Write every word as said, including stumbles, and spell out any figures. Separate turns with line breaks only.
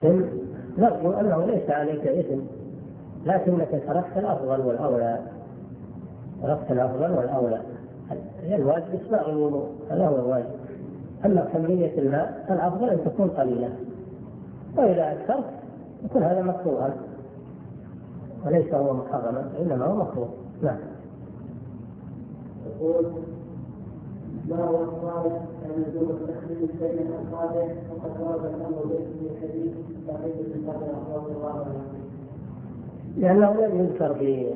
نرجو أنه ليس عليك إثم، لكنك تركت الأفضل والأولى، تركت الأفضل والأولى. الواجب إسباغ الوضوء، هذا هو الواجب. أما كمية الماء فالأفضل أن تكون قليلة، وإذا أكثرت يكون هذا مكروها وليس هو محرما، إنما هو مكروه. نعم.
يقول: ما هو الصالح أن يزور التخليل بين الأصابع وقد ورد الأمر باسم الحديث تقريبا من قبل رضي الله عنه؟
لأنه لم يذكر في